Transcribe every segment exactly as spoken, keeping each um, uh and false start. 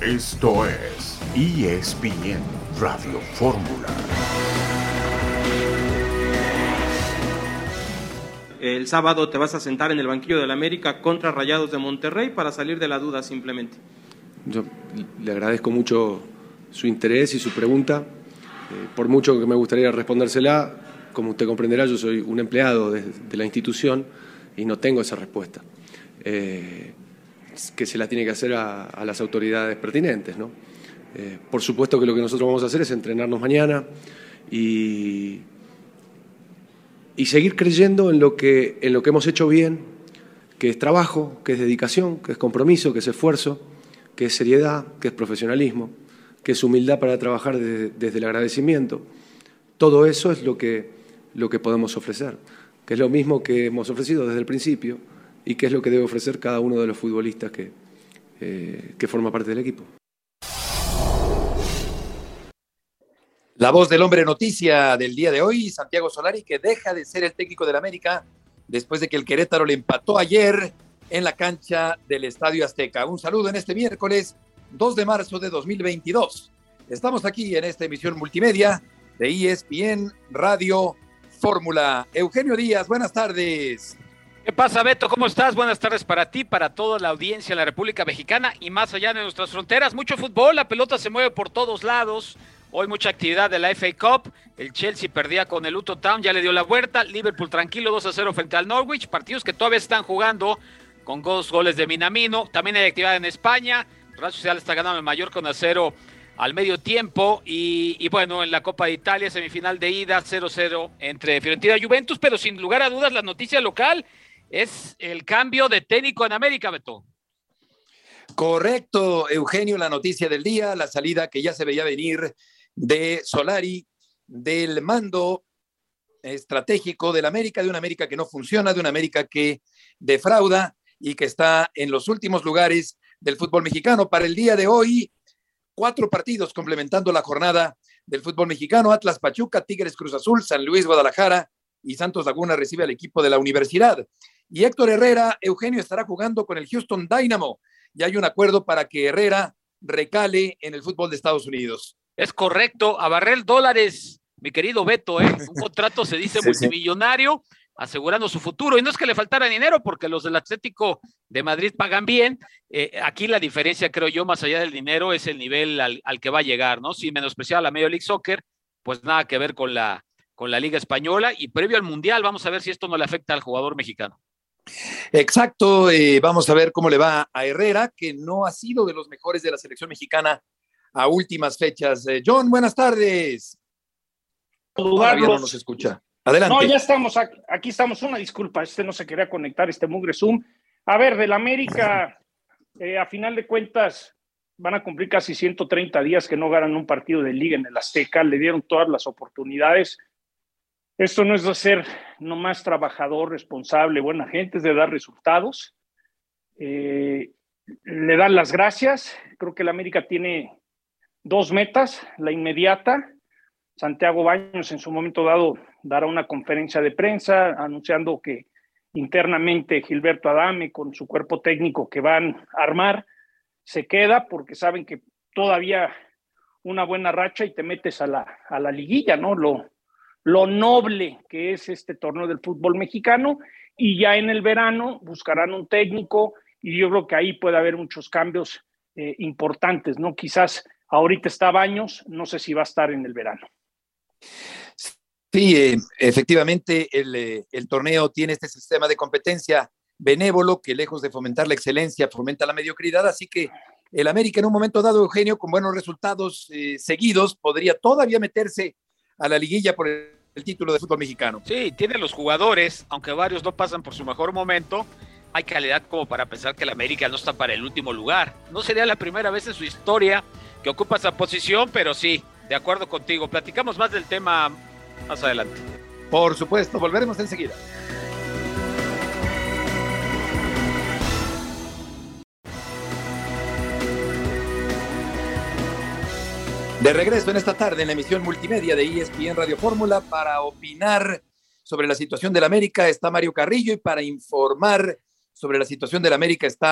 Esto es E S P N Radio Fórmula. El sábado te vas a sentar en el banquillo del América contra Rayados de Monterrey para salir de la duda simplemente. Yo le agradezco mucho su interés y su pregunta. Eh, por mucho que me gustaría respondérsela, como usted comprenderá, yo soy un empleado de, de la institución y no tengo esa respuesta. Eh, que se la tiene que hacer a, a las autoridades pertinentes, ¿no? Eh, por supuesto que lo que nosotros vamos a hacer es entrenarnos mañana y, y seguir creyendo en lo que, en lo que hemos hecho bien, que es trabajo, que es dedicación, que es compromiso, que es esfuerzo, que es seriedad, que es profesionalismo, que es humildad para trabajar desde, desde el agradecimiento. Todo eso es lo que, lo que podemos ofrecer, que es lo mismo que hemos ofrecido desde el principio y que es lo que debe ofrecer cada uno de los futbolistas que, eh, que forma parte del equipo. La voz del hombre noticia del día de hoy, Santiago Solari, que deja de ser el técnico del América después de que el Querétaro le empató ayer en la cancha del Estadio Azteca. Un saludo en este miércoles dos de marzo de dos mil veintidós. Estamos aquí en esta emisión multimedia de E S P N Radio Fórmula. Eugenio Díaz, buenas tardes. ¿Qué pasa, Beto? ¿Cómo estás? Buenas tardes para ti, para toda la audiencia en la República Mexicana y más allá de nuestras fronteras. Mucho fútbol, la pelota se mueve por todos lados. Hoy mucha actividad de la F A Cup. El Chelsea perdía con el Luton Town, ya le dio la vuelta. Liverpool tranquilo, dos a cero frente al Norwich. Partidos que todavía están jugando con dos goles de Minamino. También hay actividad en España. Real Sociedad está ganando el Mallorca uno a cero al medio tiempo. Y, y bueno, en la Copa de Italia, semifinal de ida, cero cero entre Fiorentina y Juventus. Pero sin lugar a dudas, la noticia local es el cambio de técnico en América, Beto. Correcto, Eugenio, la noticia del día, la salida que ya se veía venir de Solari, del mando estratégico del América, de una América que no funciona, de una América que defrauda y que está en los últimos lugares del fútbol mexicano. Para el día de hoy, cuatro partidos complementando la jornada del fútbol mexicano: Atlas Pachuca, Tigres Cruz Azul, San Luis Guadalajara y Santos Laguna recibe al equipo de la Universidad. Y Héctor Herrera, Eugenio, estará jugando con el Houston Dynamo. Ya hay un acuerdo para que Herrera recale en el fútbol de Estados Unidos. Es correcto, a barrer dólares, mi querido Beto, ¿eh? Un contrato se dice sí, multimillonario, sí, asegurando su futuro. Y no es que le faltara dinero, porque los del Atlético de Madrid pagan bien. Eh, aquí la diferencia, creo yo, más allá del dinero, es el nivel al, al que va a llegar, ¿no? Sin menospreciar a la Major League Soccer, pues nada que ver con la, con la Liga Española. Y previo al Mundial, vamos a ver si esto no le afecta al jugador mexicano. Exacto, eh, vamos a ver cómo le va a Herrera, que no ha sido de los mejores de la selección mexicana a últimas fechas. Eh, John, buenas tardes. Todavía no nos escucha. Adelante. No, ya estamos aquí, aquí estamos. Una disculpa, este no se quería conectar, este mugre Zoom. A ver, del América, eh, a final de cuentas, van a cumplir casi ciento treinta días que no ganan un partido de liga en el Azteca, le dieron todas las oportunidades. Esto no es de ser nomás trabajador, responsable, buena gente, es de dar resultados. Eh, le dan las gracias. Creo que el América tiene dos metas. La inmediata, Santiago Baños en su momento dado dará una conferencia de prensa anunciando que internamente Gilberto Adame con su cuerpo técnico que van a armar se queda porque saben que todavía una buena racha y te metes a la, a la liguilla, ¿no? Lo lo noble que es este torneo del fútbol mexicano, y ya en el verano buscarán un técnico y yo creo que ahí puede haber muchos cambios eh, importantes, ¿no? Quizás ahorita está Baños, no sé si va a estar en el verano. Sí, eh, efectivamente el, eh, el torneo tiene este sistema de competencia benévolo que lejos de fomentar la excelencia, fomenta la mediocridad, así que el América en un momento dado, Eugenio, con buenos resultados eh, seguidos, podría todavía meterse a la liguilla por el, el título de fútbol mexicano. Sí, tiene los jugadores, aunque varios no pasan por su mejor momento, hay calidad como para pensar que el América no está para el último lugar. No sería la primera vez en su historia que ocupa esa posición, pero sí, de acuerdo contigo. Platicamos más del tema más adelante. Por supuesto, volveremos enseguida. De regreso en esta tarde en la emisión multimedia de E S P N Radio Fórmula para opinar sobre la situación del América está Mario Carrillo y para informar sobre la situación del América está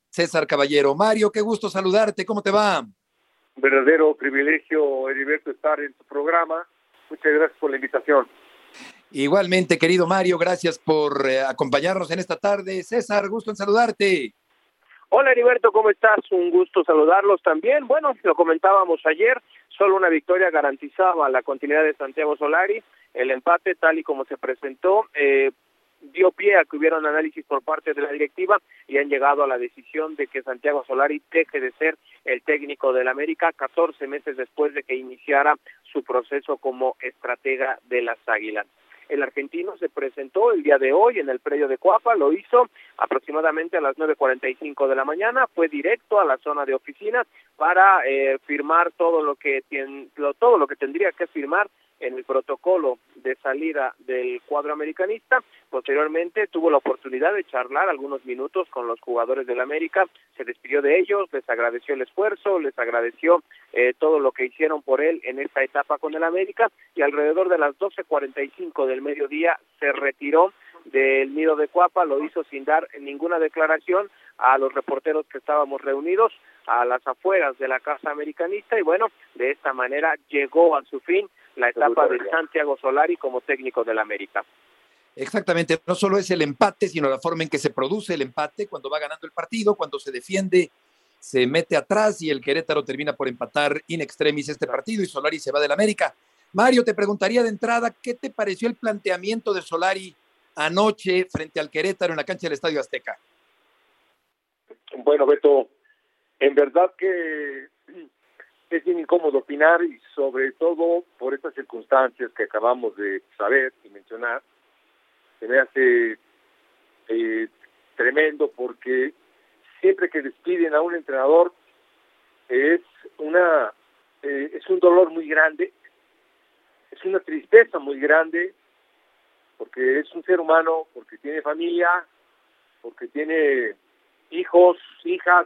César Caballero. Mario, qué gusto saludarte, ¿cómo te va? Un verdadero privilegio, Heriberto, estar en tu programa. Muchas gracias por la invitación. Igualmente, querido Mario, gracias por eh, acompañarnos en esta tarde. César, gusto en saludarte. Hola Heriberto, ¿cómo estás? Un gusto saludarlos también. Bueno, lo comentábamos ayer, solo una victoria garantizaba la continuidad de Santiago Solari. El empate, tal y como se presentó, eh, dio pie a que hubiera un análisis por parte de la directiva y han llegado a la decisión de que Santiago Solari deje de ser el técnico del América catorce meses después de que iniciara su proceso como estratega de las Águilas. El argentino se presentó el día de hoy en el predio de Coapa, lo hizo aproximadamente a las nueve cuarenta y cinco de la mañana, fue directo a la zona de oficina para eh, firmar todo lo que tien, lo, todo lo que tendría que firmar en el protocolo de salida del cuadro americanista. Posteriormente tuvo la oportunidad de charlar algunos minutos con los jugadores del América, se despidió de ellos, les agradeció el esfuerzo, les agradeció eh, todo lo que hicieron por él en esta etapa con el América, y alrededor de las doce cuarenta y cinco del mediodía se retiró del nido de Coapa, lo hizo sin dar ninguna declaración a los reporteros que estábamos reunidos a las afueras de la casa americanista, y bueno, de esta manera llegó a su fin la etapa de Santiago Solari como técnico del América. Exactamente, no solo es el empate, sino la forma en que se produce el empate, cuando va ganando el partido, cuando se defiende, se mete atrás y el Querétaro termina por empatar in extremis este partido y Solari se va del América. Mario, te preguntaría de entrada, ¿qué te pareció el planteamiento de Solari anoche frente al Querétaro en la cancha del Estadio Azteca? Bueno, Beto, en verdad que es bien incómodo opinar, y sobre todo por estas circunstancias que acabamos de saber y mencionar. Se me hace eh, tremendo, porque siempre que despiden a un entrenador es una eh, es un dolor muy grande, es una tristeza muy grande, porque es un ser humano, porque tiene familia, porque tiene hijos, hijas,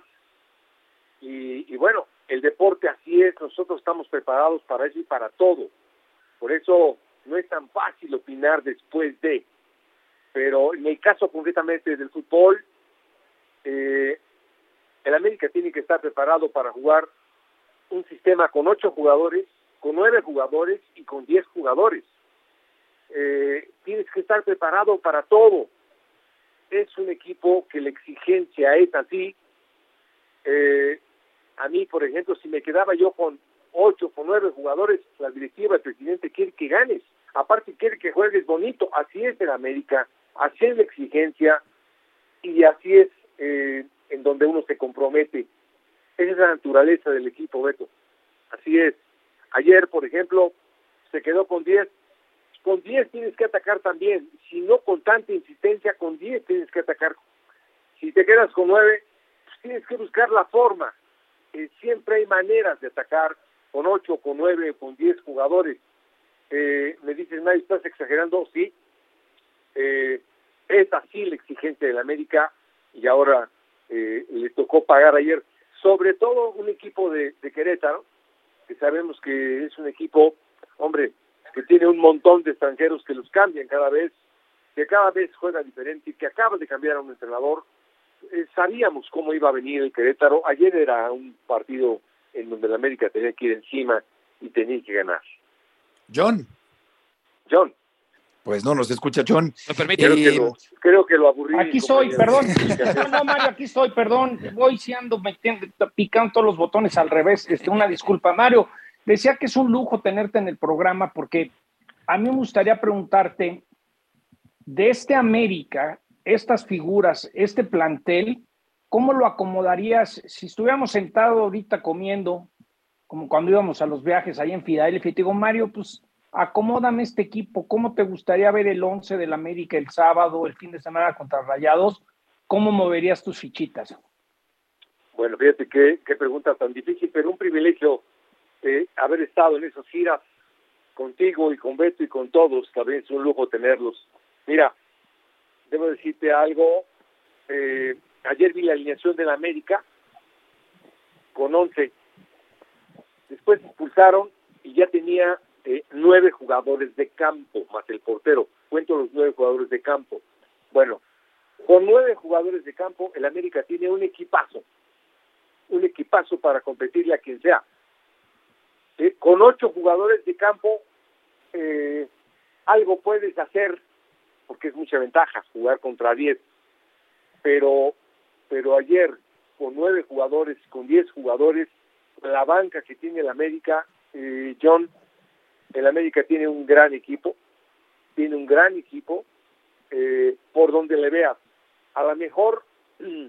y, y bueno, el deporte así es, nosotros estamos preparados para eso y para todo. Por eso no es tan fácil opinar después de, pero en el caso concretamente del fútbol, eh, el América tiene que estar preparado para jugar un sistema con ocho jugadores, con nueve jugadores y con diez jugadores. Eh, tienes que estar preparado para todo. Es un equipo que la exigencia es así. Eh, a mí, por ejemplo, si me quedaba yo con ocho, con nueve jugadores, la directiva, el presidente quiere que ganes. Aparte quiere que juegues bonito. Así es el América, así es la exigencia, y así es eh, en donde uno se compromete. Esa es la naturaleza del equipo, Beto. Así es. Ayer, por ejemplo, se quedó con diez. Con diez tienes que atacar también. Si no con tanta insistencia, con diez tienes que atacar. Si te quedas con nueve, pues tienes que buscar la forma. Eh, siempre hay maneras de atacar con ocho, con nueve, con diez jugadores. Eh, me dices, Mario, ¿estás exagerando? Sí. Eh, es así la exigencia del América, y ahora eh, le tocó pagar ayer. Sobre todo un equipo de, de Querétaro, que sabemos que es un equipo, hombre, que tiene un montón de extranjeros que los cambian cada vez, que cada vez juega diferente y que acaba de cambiar a un entrenador. Eh, sabíamos cómo iba a venir el Querétaro. Ayer era un partido en donde el América tenía que ir encima y tenía que ganar. John. John. Pues no nos escucha John. ¿Me permite? Creo, eh, que, lo, creo que lo aburrí. Aquí soy, perdón. No, no, Mario, aquí estoy, perdón. Voy siendo, metiendo, picando todos los botones al revés. Este, una disculpa, Mario. Decía que es un lujo tenerte en el programa, porque a mí me gustaría preguntarte, de este América, estas figuras, este plantel, ¿cómo lo acomodarías si estuviéramos sentados ahorita comiendo, como cuando íbamos a los viajes ahí en Filadelfia? Y te digo, Mario, pues acomódame este equipo. ¿Cómo te gustaría ver el once del América el sábado, el fin de semana contra Rayados? ¿Cómo moverías tus fichitas? Bueno, fíjate qué, qué pregunta tan difícil, pero un privilegio eh, haber estado en esas giras contigo y con Beto y con todos. También es un lujo tenerlos. Mira, debo decirte algo. Eh, ayer vi la alineación de la América con once. Después expulsaron y ya tenía eh, nueve jugadores de campo, más el portero. Cuento los nueve jugadores de campo. Bueno, Con nueve jugadores de campo, el América tiene un equipazo, un equipazo para competirle a quien sea. Eh, con ocho jugadores de campo, eh, algo puedes hacer, porque es mucha ventaja jugar contra diez, pero, pero ayer, con nueve jugadores, con diez jugadores, la banca que tiene el América, eh, John, el América tiene un gran equipo, tiene un gran equipo, eh, por donde le veas. A lo mejor mm,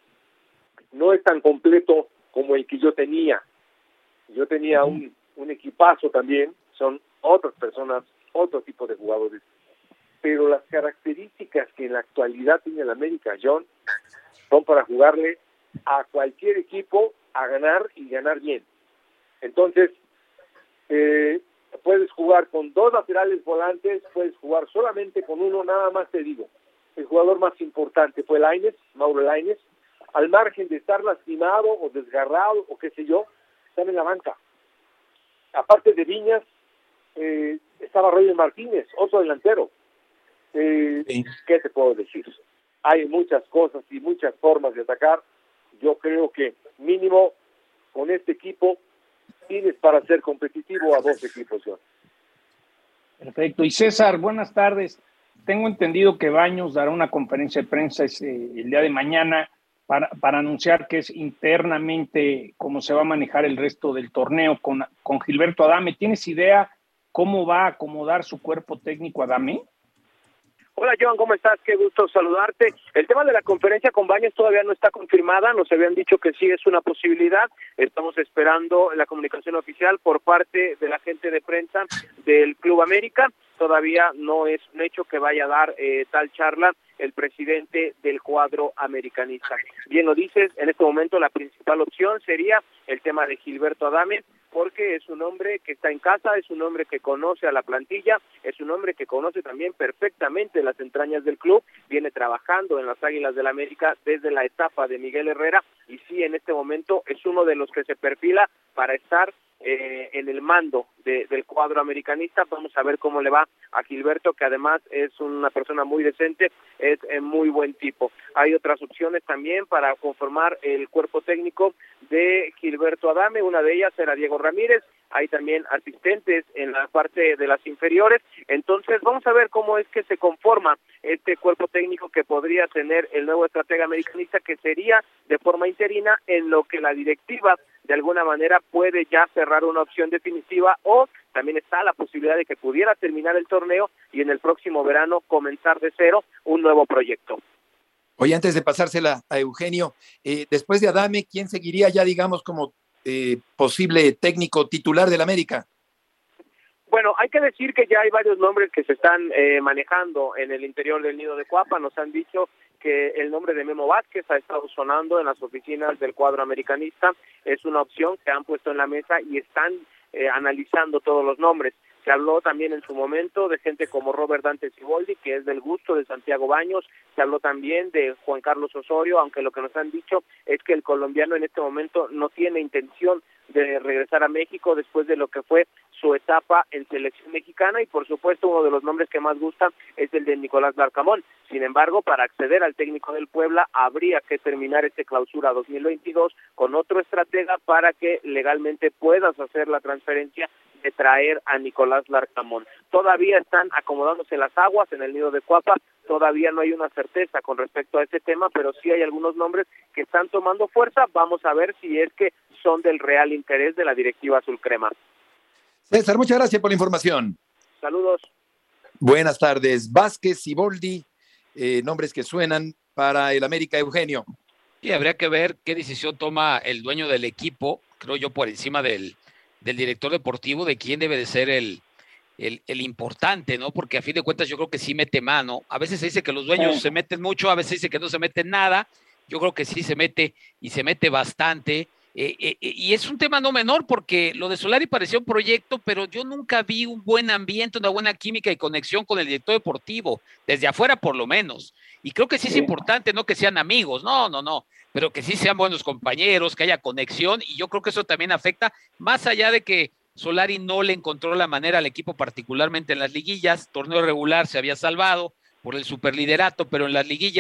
no es tan completo como el que yo tenía. Yo tenía un, un equipazo también, son otras personas, otro tipo de jugadores. Pero las características que en la actualidad tiene el América, John, son para jugarle a cualquier equipo a ganar y ganar bien. Entonces, eh, puedes jugar con dos laterales volantes, puedes jugar solamente con uno, nada más te digo. El jugador más importante fue Lainez, Mauro Lainez, al margen de estar lastimado o desgarrado o qué sé yo, estaba en la banca. Aparte de Viñas, eh, estaba Roger Martínez, otro delantero. Eh, sí. ¿Qué te puedo decir? Hay muchas cosas y muchas formas de atacar. Yo creo que mínimo con este equipo tienes para ser competitivo a dos equipos. John. Perfecto. Y César, buenas tardes. Tengo entendido que Baños dará una conferencia de prensa ese, el día de mañana para, para anunciar que es internamente cómo se va a manejar el resto del torneo con, con Gilberto Adame. ¿Tienes idea cómo va a acomodar su cuerpo técnico Adame? Hola, Joan, ¿cómo estás? Qué gusto saludarte. El tema de la conferencia con Baños todavía no está confirmada, nos habían dicho que sí es una posibilidad, estamos esperando la comunicación oficial por parte de la gente de prensa del Club América, todavía no es un hecho que vaya a dar eh, tal charla el presidente del cuadro americanista. Bien lo dices, en este momento la principal opción sería el tema de Gilberto Adame, porque es un hombre que está en casa, es un hombre que conoce a la plantilla, es un hombre que conoce también perfectamente las entrañas del club, viene trabajando en las Águilas del América desde la etapa de Miguel Herrera, y sí, en este momento es uno de los que se perfila para estar eh, en el mando de, del cuadro americanista. Vamos a ver cómo le va a Gilberto, que además es una persona muy decente, es eh, muy buen tipo. Hay otras opciones también para conformar el cuerpo técnico de Gilberto Adame, una de ellas era Diego Ramírez, hay también asistentes en la parte de las inferiores, entonces vamos a ver cómo es que se conforma este cuerpo técnico que podría tener el nuevo estratega americanista, que sería de forma interina, en lo que la directiva de alguna manera puede ya cerrar una opción definitiva, o también está la posibilidad de que pudiera terminar el torneo y en el próximo verano comenzar de cero un nuevo proyecto. Oye, antes de pasársela a Eugenio, eh, después de Adame, ¿quién seguiría ya, digamos, como eh, posible técnico titular del América? Bueno, hay que decir que ya hay varios nombres que se están eh, manejando en el interior del nido de Cuapa. Nos han dicho que el nombre de Memo Vázquez ha estado sonando en las oficinas del cuadro americanista. Es una opción que han puesto en la mesa y están eh, analizando todos los nombres. Se habló también en su momento de gente como Robert Dante Siboldi, que es del gusto de Santiago Baños. Se habló también de Juan Carlos Osorio, aunque lo que nos han dicho es que el colombiano en este momento no tiene intención de regresar a México después de lo que fue su etapa en selección mexicana, y por supuesto uno de los nombres que más gustan es el de Nicolás Larcamón. Sin embargo, para acceder al técnico del Puebla habría que terminar este clausura dos mil veintidós con otro estratega para que legalmente puedas hacer la transferencia de traer a Nicolás Larcamón. Todavía están acomodándose las aguas en el nido de Cuapa, todavía no hay una certeza con respecto a este tema, pero sí hay algunos nombres que están tomando fuerza. Vamos a ver si es que son del real interés de la directiva azul crema. César, muchas gracias por la información. Saludos. Buenas tardes. Vázquez, Siboldi, eh, nombres que suenan para el América. Eugenio. Sí, habría que ver qué decisión toma el dueño del equipo, creo yo, por encima del, del director deportivo, de quién debe de ser el, el, el importante, ¿no? Porque a fin de cuentas yo creo que sí mete mano. A veces se dice que los dueños sí se meten mucho, a veces se dice que no se meten nada. Yo creo que sí se mete y se mete bastante. Eh, eh, y es un tema no menor, porque lo de Solari parecía un proyecto, pero yo nunca vi un buen ambiente, una buena química y conexión con el director deportivo, desde afuera por lo menos. Y creo que sí es importante, no que sean amigos, no, no, no, pero que sí sean buenos compañeros, que haya conexión, y yo creo que eso también afecta, más allá de que Solari no le encontró la manera al equipo, particularmente en las liguillas. Torneo regular se había salvado por el superliderato, pero en las liguillas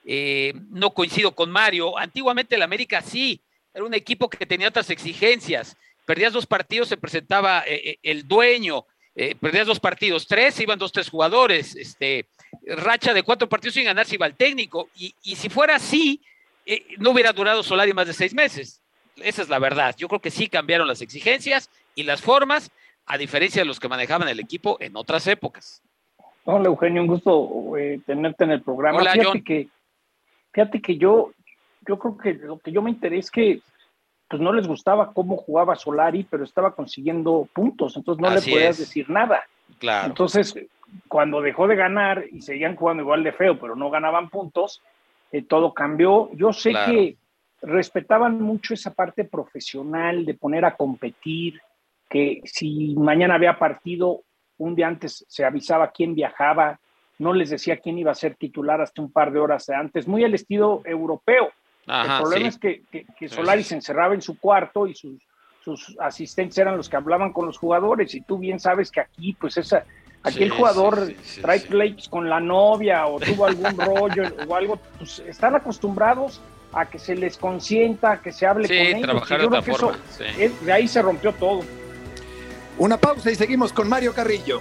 Eh, no coincido con Mario. Antiguamente el América sí, era un equipo que tenía otras exigencias. Perdías dos partidos, se presentaba eh, el dueño. Eh, perdías dos partidos, tres, iban dos, tres jugadores. Este, racha de cuatro partidos sin ganar, se iba el técnico. Y, y si fuera así, eh, no hubiera durado Solari más de seis meses. Esa es la verdad. Yo creo que sí cambiaron las exigencias y las formas, a diferencia de los que manejaban el equipo en otras épocas. Hola, Eugenio, un gusto eh, tenerte en el programa. Hola, fíjate John. que, fíjate que yo, yo creo que lo que yo me enteré es que pues no les gustaba cómo jugaba Solari, pero estaba consiguiendo puntos, entonces no Así le podías es. decir nada. Claro. Entonces, cuando dejó de ganar y seguían jugando igual de feo, pero no ganaban puntos, eh, todo cambió. Yo sé Claro. que respetaban mucho esa parte profesional de poner a competir, que si mañana había partido, un día antes se avisaba quién viajaba, no les decía quién iba a ser titular hasta un par de horas antes, muy al estilo europeo. Ajá, El problema sí. es que, que, que Solari Sí, sí, sí. se encerraba en su cuarto y sus, sus asistentes eran los que hablaban con los jugadores, y tú bien sabes que aquí, pues esa, aquí Sí, el jugador sí, sí, sí, trae sí. pleitos con la novia o tuvo algún rollo o algo, pues están acostumbrados a que se les consienta, a que se hable Sí, con ellos. trabajar y yo de creo otra que eso, forma, sí. es- de ahí se rompió todo. Una pausa y seguimos con Mario Carrillo.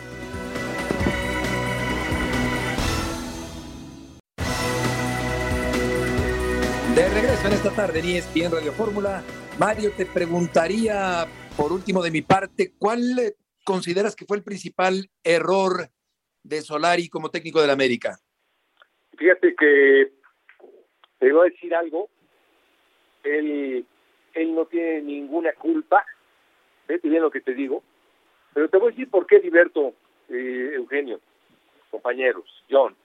De regreso en esta tarde en E S P N Radio Fórmula. Mario, te preguntaría, por último de mi parte, ¿cuál eh, consideras que fue el principal error de Solari como técnico del América? Fíjate que te voy a decir algo. Él, él no tiene ninguna culpa. Vete bien lo que te digo. Pero te voy a decir por qué Diverto, eh, Eugenio, compañeros, John.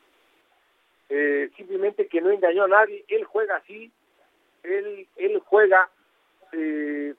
Eh, simplemente que no engañó a nadie. Él juega así. Él, él juega eh,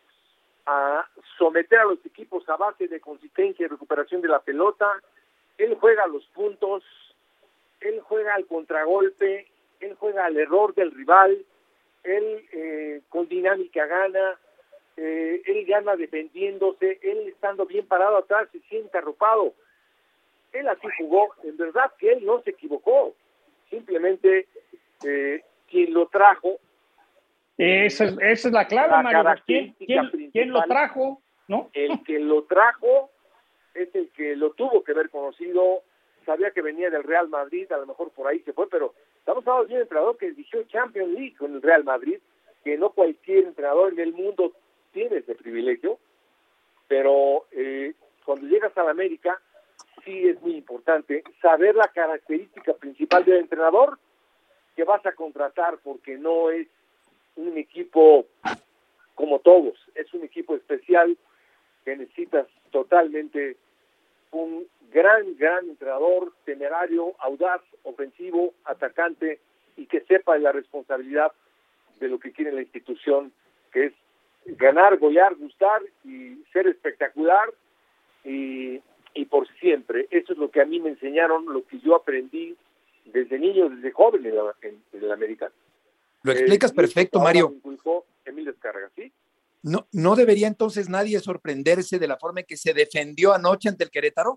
a someter a los equipos a base de consistencia y recuperación de la pelota. Él juega a los puntos. Él juega al contragolpe. Él juega al error del rival. Él eh, con dinámica gana. Eh, él gana defendiéndose. Él estando bien parado atrás se siente arropado. Él así jugó. En verdad que él no se equivocó. Simplemente eh, quien lo trajo. Esa es, esa es la clave, La Mario. ¿Quién, característica quién, quién lo principal. trajo? ¿No? El que lo trajo es el que lo tuvo que haber conocido. Sabía que venía del Real Madrid, a lo mejor por ahí se fue, pero estamos hablando de un entrenador que dirigió Champions League con el Real Madrid, que no cualquier entrenador en el mundo tiene ese privilegio, pero eh, cuando llegas a la América, sí es muy importante saber la característica principal del entrenador que vas a contratar, porque no es un equipo como todos, es un equipo especial que necesitas totalmente un gran, gran entrenador, temerario, audaz, ofensivo, atacante, y que sepa la responsabilidad de lo que quiere la institución, que es ganar, golear, gustar y ser espectacular y, y por siempre. Eso es lo que a mí me enseñaron, lo que yo aprendí desde niño, desde joven en, la, en, en el americano. Lo explicas Eh, perfecto, ahora Mario. me inculcó Emil Descarga, ¿sí? ¿No, ¿No debería entonces nadie sorprenderse de la forma en que se defendió anoche ante el Querétaro?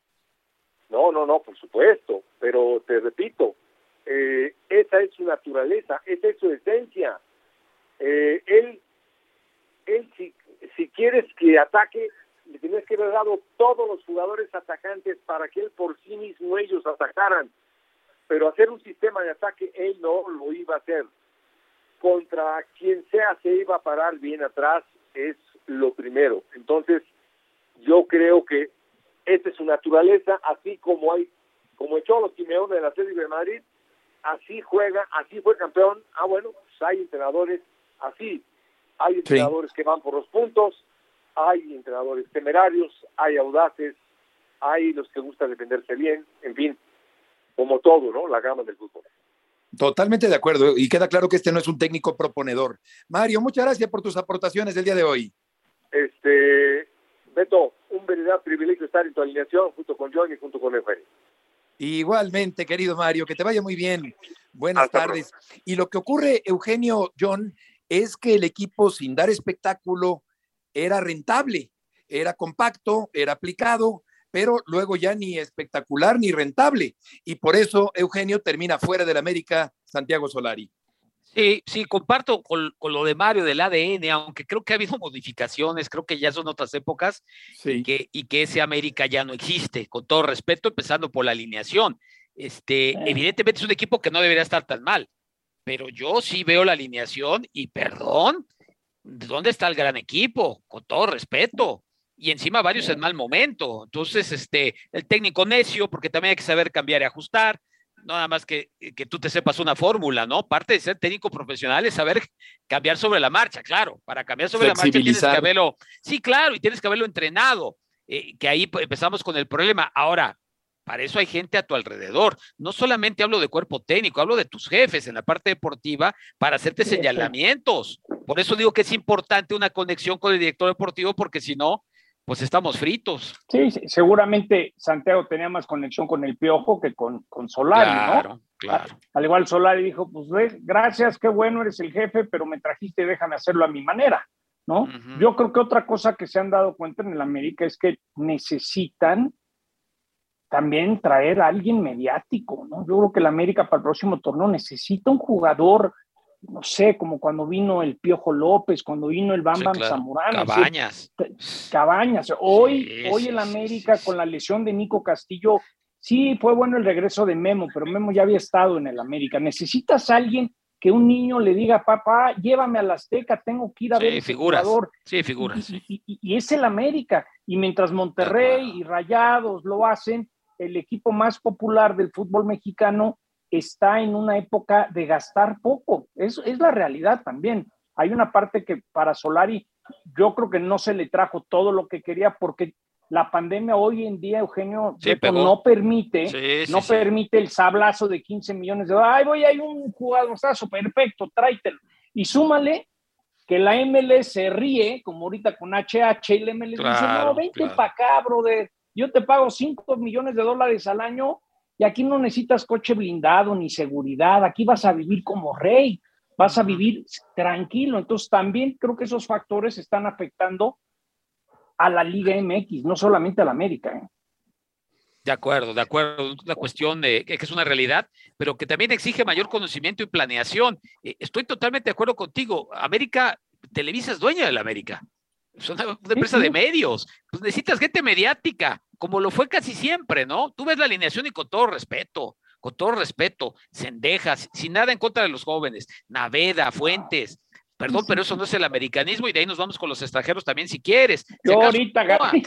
No, no, no, por supuesto, pero te repito, eh, esa es su naturaleza, esa es su esencia. Eh, él, él si, si quieres que ataque, le tienes que haber dado todos los jugadores atacantes para que él por sí mismo ellos atacaran, pero hacer un sistema de ataque él no lo iba a hacer. Contra quien sea se iba a parar bien atrás, es lo primero. Entonces, yo creo que esta es su naturaleza, así como hay, como echó a los Simeone de la Serie de Madrid, así juega, así fue campeón. Ah, bueno, pues hay entrenadores así, hay entrenadores sí. que van por los puntos, hay entrenadores temerarios, hay audaces, hay los que gusta defenderse bien, en fin, como todo, ¿no? La gama del fútbol. Totalmente de acuerdo, y queda claro que este no es un técnico proponedor. Mario, muchas gracias por tus aportaciones del día de hoy. Este, Beto, un verdadero privilegio estar en tu alineación junto con John y junto con Eugenio. Igualmente, querido Mario, que te vaya muy bien. Buenas Hasta tardes. pronto. Y lo que ocurre, Eugenio, John, es que el equipo, sin dar espectáculo, era rentable, era compacto, era aplicado, pero luego ya ni espectacular ni rentable. Y por eso Eugenio termina fuera del América Santiago Solari. Sí, sí, comparto con, con lo de Mario del A D N, aunque creo que ha habido modificaciones, creo que ya son otras épocas, sí. y, que, y que ese América ya no existe, con todo respeto, empezando por la alineación. Este, eh. Evidentemente es un equipo que no debería estar tan mal, pero yo sí veo la alineación y perdón, ¿dónde está el gran equipo? Con todo respeto. Y encima varios en mal momento. Entonces, este, el técnico necio, porque también hay que saber cambiar y ajustar. No nada más que, que tú te sepas una fórmula, ¿no? Parte de ser técnico profesional es saber cambiar sobre la marcha, claro. Para cambiar sobre la marcha tienes que haberlo, sí, claro, y tienes que haberlo entrenado, eh, que ahí empezamos con el problema. Ahora, para eso hay gente a tu alrededor. No solamente hablo de cuerpo técnico, hablo de tus jefes en la parte deportiva para hacerte señalamientos. Por eso digo que es importante una conexión con el director deportivo, porque si no, pues estamos fritos. Sí, sí, seguramente Santiago tenía más conexión con el Piojo que con, con Solari, claro, ¿no? Claro, Al igual Solari dijo, pues ves, gracias, qué bueno, eres el jefe, pero me trajiste y déjame hacerlo a mi manera, ¿no? Uh-huh. Yo creo que otra cosa que se han dado cuenta en el América es que necesitan también traer a alguien mediático, ¿no? Yo creo que el América para el próximo torneo necesita un jugador, no sé, como cuando vino el Piojo López, cuando vino el Bam Bam sí, claro. Zamorano. Cabañas. Sí, Cabañas. Hoy, sí, hoy sí, el América sí, sí, con la lesión de Nico Castillo, sí, fue bueno el regreso de Memo, pero Memo ya había estado en el América. Necesitas a alguien que un niño le diga, papá, llévame al Azteca, tengo que ir a sí, ver ese figuras. jugador. Sí, figuras. Y, sí. y, y, y es el América. Y mientras Monterrey y Rayados lo hacen, el equipo más popular del fútbol mexicano está en una época de gastar poco. Es, es la realidad también. Hay una parte que para Solari yo creo que no se le trajo todo lo que quería porque la pandemia hoy en día, Eugenio, sí, no permite, sí, no sí, permite sí. el sablazo de quince millones de dólares. Ay, voy, hay un jugador, perfecto, tráetelo. Y súmale que la M L S se ríe, como ahorita con H H, y la M L S claro, dice, no, vente claro. para acá, brother. Yo te pago cinco millones de dólares al año y aquí no necesitas coche blindado ni seguridad. Aquí vas a vivir como rey, vas a vivir tranquilo. Entonces también creo que esos factores están afectando a la Liga M X, no solamente a la América. ¿eh? De acuerdo, de acuerdo. Una cuestión de, que es una realidad, pero que también exige mayor conocimiento y planeación. Estoy totalmente de acuerdo contigo. América, Televisa es dueña de la América. Es una, una empresa sí, sí. de medios. Pues necesitas gente mediática, como lo fue casi siempre, ¿no? Tú ves la alineación y con todo respeto, con todo respeto, Cendejas, sin nada en contra de los jóvenes, Naveda, Fuentes, perdón, pero eso no es el americanismo y de ahí nos vamos con los extranjeros también si quieres. Si Yo acaso, ahorita,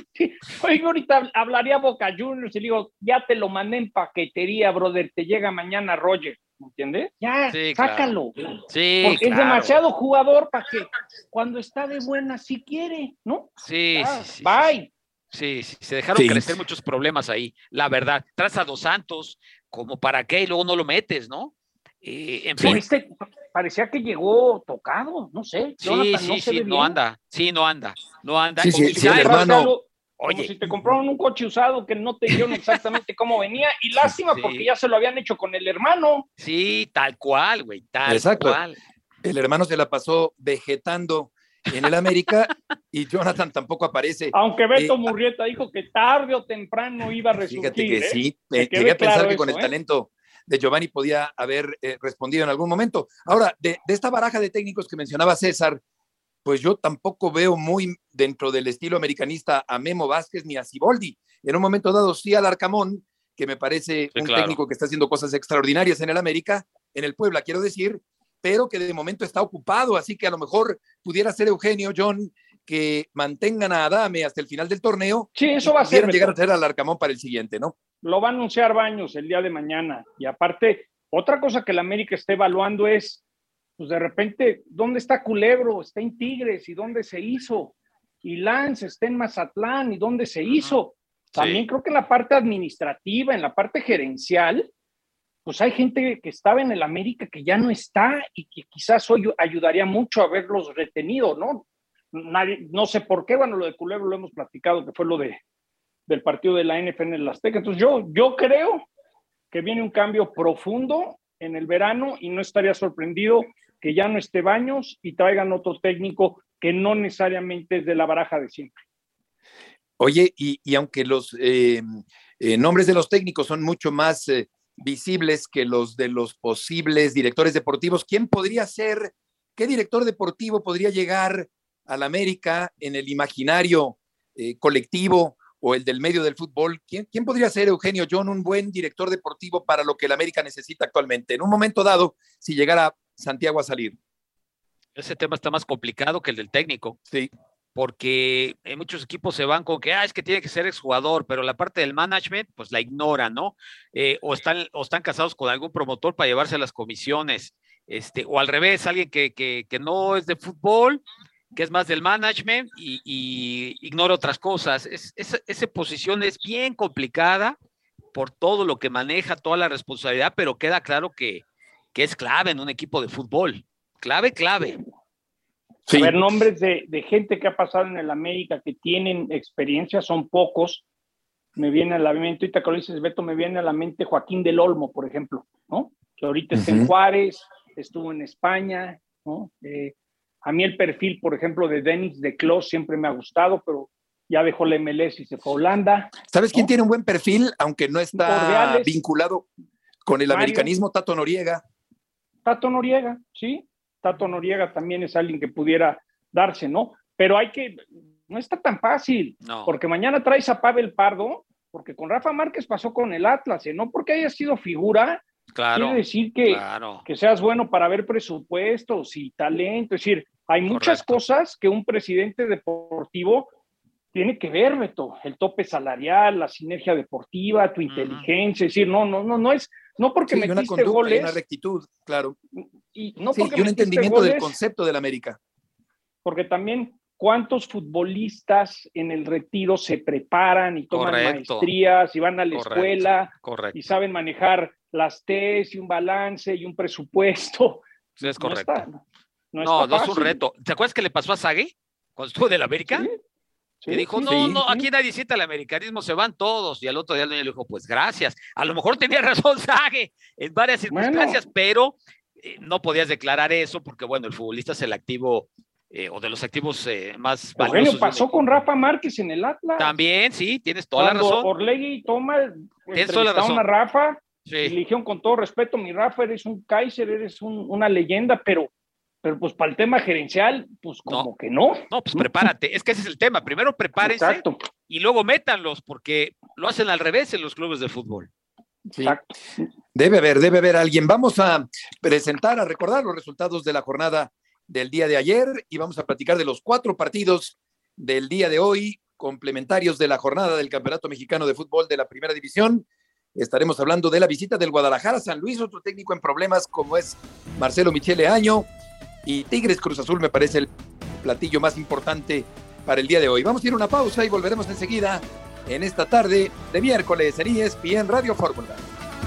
no. ahorita hablaría Boca Juniors y digo, ya te lo mandé en paquetería, brother, te llega mañana Roger. ¿Me entiendes? Ya, sí, sácalo. Claro. Sí, porque claro. es demasiado jugador para que cuando está de buena sí quiere, ¿no? Sí, ah, sí, sí. Bye. Sí, sí, se dejaron sí. crecer muchos problemas ahí, la verdad. Traes a Dos Santos, como para qué, y luego no lo metes, ¿no? Eh, en sí, fin. Este parecía que llegó tocado, no sé. Sí, Jonathan, sí, no sí, no anda, sí, no anda, no anda. Sí, sí, si sí, el hermano... Algo, Oye. Como si te compraron un coche usado que no te dijeron exactamente cómo venía, y lástima sí. porque ya se lo habían hecho con el hermano. Sí, tal cual, güey, tal Exacto. cual. El hermano se la pasó vegetando en el América y Jonathan tampoco aparece. Aunque Beto eh, Murrieta dijo que tarde o temprano iba a resurgir. Fíjate que ¿eh? sí, eh, llegué a pensar claro que eso, con el ¿eh? talento de Giovanni podía haber eh, respondido en algún momento. Ahora, de, de esta baraja de técnicos que mencionaba César, pues yo tampoco veo muy dentro del estilo americanista a Memo Vázquez ni a Siboldi. En un momento dado sí al Arcamón, que me parece sí, un claro. técnico que está haciendo cosas extraordinarias en el América, en el Puebla, quiero decir, pero que de momento está ocupado, así que a lo mejor pudiera ser Eugenio, John, que mantengan a Adame hasta el final del torneo. Sí, eso va a ser. llegar a traer al Arcamón para el siguiente, ¿no? Lo va a anunciar Baños el día de mañana. Y aparte, otra cosa que el América está evaluando es, pues de repente, ¿dónde está Culebro? Está en Tigres, ¿y dónde se hizo? Y Lance está en Mazatlán, ¿y dónde se hizo? También sí. Creo que en la parte administrativa, en la parte gerencial, pues hay gente que estaba en el América que ya no está y que quizás hoy ayudaría mucho a haberlos retenido, ¿no? Nadie, no sé por qué, bueno, lo de Culebro lo hemos platicado, que fue lo de, del partido de la N F en el Azteca. Entonces yo, yo creo que viene un cambio profundo en el verano y no estaría sorprendido que ya no esté Baños y traigan otro técnico que no necesariamente es de la baraja de siempre. Oye, y, y aunque los eh, eh, nombres de los técnicos son mucho más eh, visibles que los de los posibles directores deportivos, ¿quién podría ser, qué director deportivo podría llegar al América en el imaginario eh, colectivo o el del medio del fútbol? ¿Quién, ¿Quién podría ser, Eugenio John, un buen director deportivo para lo que el América necesita actualmente? En un momento dado, si llegara Santiago a salir. Ese tema está más complicado que el del técnico. Sí. Porque en muchos equipos se van con que, ah, es que tiene que ser exjugador, pero la parte del management, pues la ignoran, ¿no? Eh, o, están, o están casados con algún promotor para llevarse las comisiones, este, o al revés, alguien que, que, que no es de fútbol, que es más del management y, y ignora otras cosas. Es, es, esa posición es bien complicada por todo lo que maneja, toda la responsabilidad, pero queda claro que, que es clave en un equipo de fútbol. Clave, clave. Sí. A ver, nombres de, de gente que ha pasado en el América que tienen experiencia, son pocos. Me viene a la mente, ahorita que lo dices, Beto, me viene a la mente Joaquín del Olmo, por ejemplo, ¿no? Que ahorita uh-huh. está en Juárez, estuvo en España, ¿no? Eh, a mí el perfil, por ejemplo, de Denis de Clos siempre me ha gustado, pero ya dejó la M L S y se fue a Holanda. ¿Sabes ¿no? quién tiene un buen perfil, aunque no está Cordiales, vinculado con el Mario. Americanismo? Tato Noriega. Tato Noriega, sí. Tato Noriega también es alguien que pudiera darse, ¿no? Pero hay que, no está tan fácil, no. Porque mañana traes a Pavel Pardo, porque con Rafa Márquez pasó con el Atlas, ¿eh? No porque haya sido figura, claro, quiere decir que, claro. que seas bueno para ver presupuestos y talento, es decir, hay muchas Correcto. Cosas que un presidente deportivo tiene que ver, Beto, el tope salarial, la sinergia deportiva, tu inteligencia, uh-huh. es decir, no, no, no, no es, no porque sí, metiste una conducta, goles. Una rectitud, claro. Y, no sí, porque y un entendimiento goles, del concepto del América. Porque también cuántos futbolistas en el retiro se preparan y toman Correcto. Maestrías y van a la Correcto. Escuela Correcto. y saben manejar las T E S y un balance y un presupuesto. Sí, es correcto. No, está, no, no, no es un reto. ¿Te acuerdas que le pasó a Sague cuando estuvo del América? Sí. Sí, que dijo, sí, no, sí, no, sí. aquí nadie sienta el americanismo, se van todos. Y al otro día el niño le dijo, pues gracias. A lo mejor tenía razón Sague en varias circunstancias, bueno. pero eh, no podías declarar eso porque, bueno, el futbolista es el activo eh, o de los activos eh, más valiosos. Bueno, pasó con Rafa Márquez en el Atlas. También, sí, tienes toda Cuando la razón. Orlegui toma, tienes toda la razón. A Rafa, sí. Y le dijeron con todo respeto, mi Rafa, eres un Kaiser, eres un, una leyenda, pero... Pero pues para el tema gerencial, pues como no, que no. No, pues prepárate. Es que ese es el tema. Primero prepárense Exacto. Y luego métanlos, porque lo hacen al revés en los clubes de fútbol. Sí. Exacto. Debe haber, debe haber alguien. Vamos a presentar, a recordar los resultados de la jornada del día de ayer y vamos a platicar de los cuatro partidos del día de hoy, complementarios de la jornada del Campeonato Mexicano de Fútbol de la Primera División. Estaremos hablando de la visita del Guadalajara a San Luis, otro técnico en problemas como es Marcelo Michele Año. Y Tigres Cruz Azul me parece el platillo más importante para el día de hoy. Vamos a ir a una pausa y volveremos enseguida en esta tarde de miércoles en E S P N Radio Fórmula.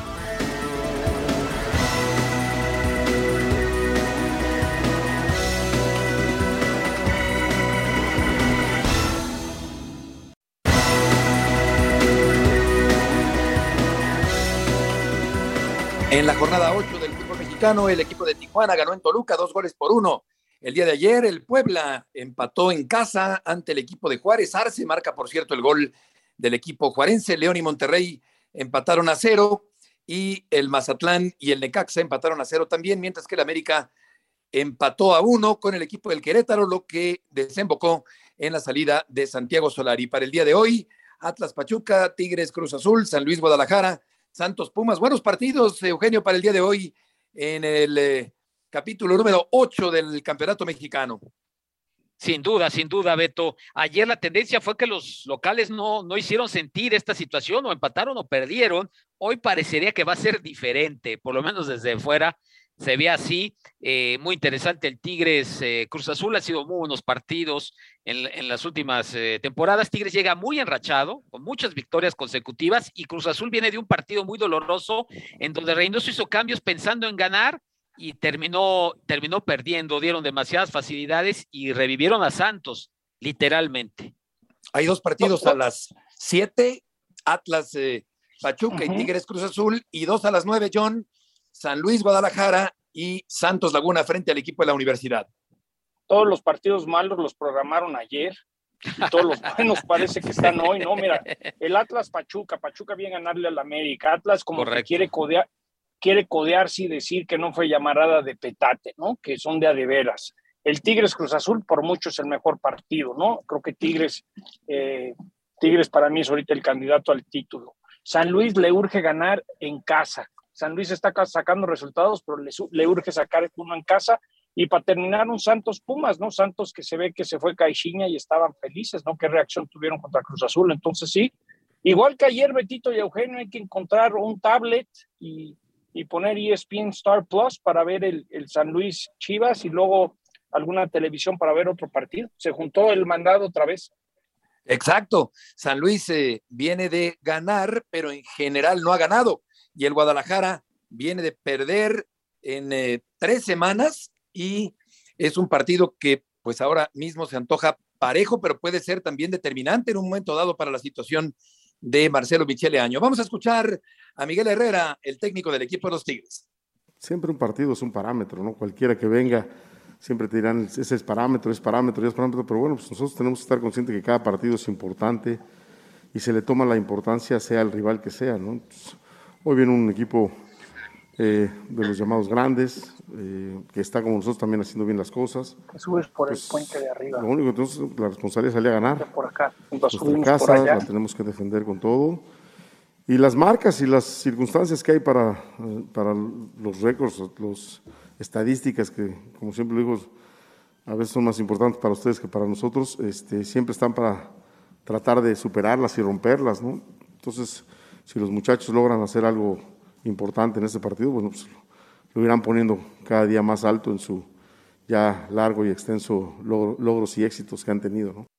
En la jornada ocho del fútbol mexicano, el equipo de Tijuana ganó en Toluca dos goles por uno. El día de ayer, el Puebla empató en casa ante el equipo de Juárez. Arce marca, por cierto, el gol del equipo juarense. León y Monterrey empataron a cero y el Mazatlán y el Necaxa empataron a cero también, mientras que el América empató a uno con el equipo del Querétaro, lo que desembocó en la salida de Santiago Solari. Para el día de hoy, Atlas Pachuca, Tigres Cruz Azul, San Luis Guadalajara, Santos Pumas. Buenos partidos, Eugenio, para el día de hoy en el eh, capítulo número ocho del Campeonato Mexicano. Sin duda, sin duda, Beto. Ayer la tendencia fue que los locales no, no hicieron sentir esta situación, o empataron o perdieron. Hoy parecería que va a ser diferente, por lo menos desde fuera se ve así. Eh, muy interesante el Tigres eh, Cruz Azul, ha sido muy buenos partidos en, en las últimas eh, temporadas. Tigres llega muy enrachado, con muchas victorias consecutivas, y Cruz Azul viene de un partido muy doloroso, en donde Reynoso hizo cambios pensando en ganar, y terminó, terminó perdiendo. Dieron demasiadas facilidades y revivieron a Santos, literalmente. Hay dos partidos a las siete, Atlas eh, Pachuca uh-huh. y Tigres Cruz Azul, y dos a las nueve, John, San Luis Guadalajara y Santos Laguna frente al equipo de la Universidad. Todos los partidos malos los programaron ayer, y todos los buenos parece que están hoy, ¿no? Mira, el Atlas Pachuca, Pachuca viene a ganarle al América, Atlas como Correcto. que quiere codear, quiere codearse y decir que no fue llamarada de petate, ¿no? Que son de a de veras. El Tigres Cruz Azul por mucho es el mejor partido, ¿no? Creo que Tigres, eh, Tigres para mí es ahorita el candidato al título. San Luis le urge ganar en casa. San Luis está sacando resultados, pero le, le urge sacar uno en casa. Y para terminar, un Santos Pumas, ¿no? Santos que se ve que se fue Caixinha y estaban felices, ¿no? ¿Qué reacción tuvieron contra Cruz Azul? Entonces sí, igual que ayer, Betito y Eugenio, hay que encontrar un tablet y, y poner E S P N Star Plus para ver el, el San Luis Chivas y luego alguna televisión para ver otro partido. Se juntó el mandado otra vez. Exacto. San Luis eh, viene de ganar, pero en general no ha ganado. Y el Guadalajara viene de perder en eh, tres semanas y es un partido que pues ahora mismo se antoja parejo, pero puede ser también determinante en un momento dado para la situación de Marcelo Michele Año. Vamos a escuchar a Miguel Herrera, el técnico del equipo de los Tigres. Siempre un partido es un parámetro, ¿no? Cualquiera que venga siempre te dirán, ese es parámetro, es parámetro, es parámetro, pero bueno, pues nosotros tenemos que estar conscientes que cada partido es importante y se le toma la importancia sea el rival que sea, ¿no? Entonces, hoy viene un equipo eh, de los llamados grandes, eh, que está como nosotros también haciendo bien las cosas. Que subes por pues, el puente de arriba. Lo único, entonces, la responsabilidad es salir a ganar. Por acá, nuestra casa la tenemos que defender con todo. Y las marcas y las circunstancias que hay para, para los récords, las estadísticas que, como siempre digo, a veces son más importantes para ustedes que para nosotros, este, siempre están para tratar de superarlas y romperlas, ¿no? Entonces, si los muchachos logran hacer algo importante en este partido, bueno, pues lo irán poniendo cada día más alto en su ya largo y extenso logro, logros y éxitos que han tenido, ¿no?